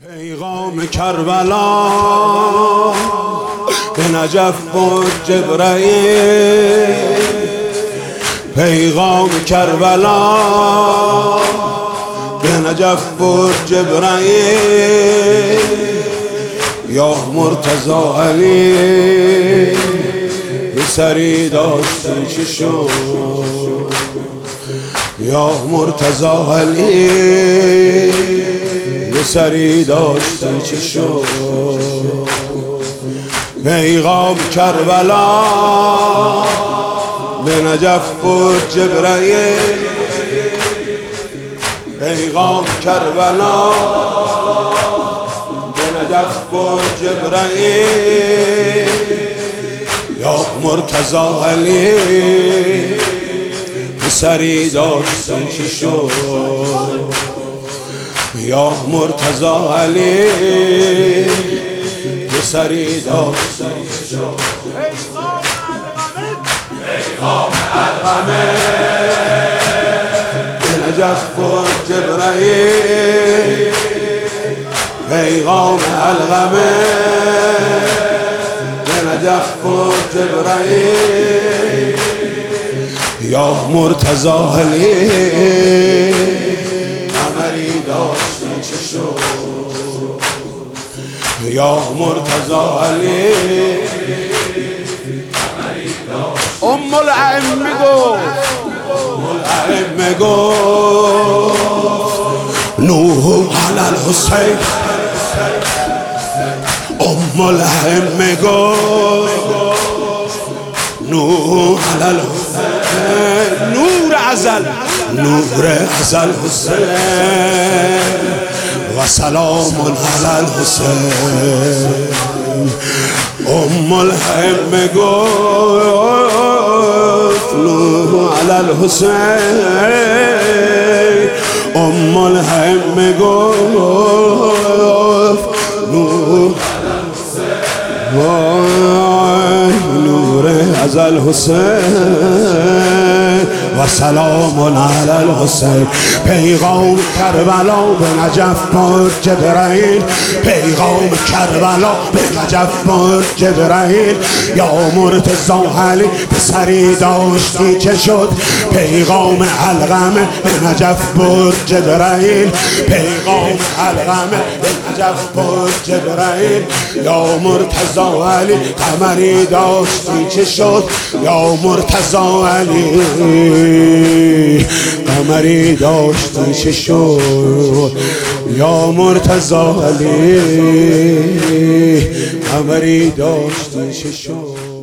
پیغام کربلا به نجف بود جبرائیل. پیغام کربلا به نجف بود جبرائیل. یا مرتضی علی سری داشتی چی شد؟ یا مرتضی علی سری داشتی چی شد؟ پیغام کربلا به نجف بود جبرائیل. پیغام کربلا به نجف بود جبرائیل. یا مرتضی علی سری داشتی چی شد؟ یا مرتضی علی سری داشتی چی شد؟ پیغام الغمه به نجف بود جبرائیل. پیغام الغمه به نجف بود جبرائیل. یا مرتضی علی قمری داشتی چه شد؟ یا مرتضی علی قمری داشتی. ام الائمه گفت نوح علی الحسین. ام الائمه گفت نوح علی الحسین. نور ازل حسین و سلام علی الحسین. ام الائمه گفت نوح علی الحسین. ام الائمه گفت نوح نور از الحسین و سلام علی الحسین. پیغام کربلا به نجف بود جبرائیل. پیغام کربلا به نجف بود جبرائیل. یا مرتضی علی پسری داشتی چه شد؟ پیغام الغمه به نجف بود جبرائیل. پیغام الغمه به نجف بود جبرائیل. یا مرتضی علی قمری داشتی چه شد؟ یا مرتضی علی قمری داشتی چه شد؟ یا مرتضی علی قمری داشتی چه شد؟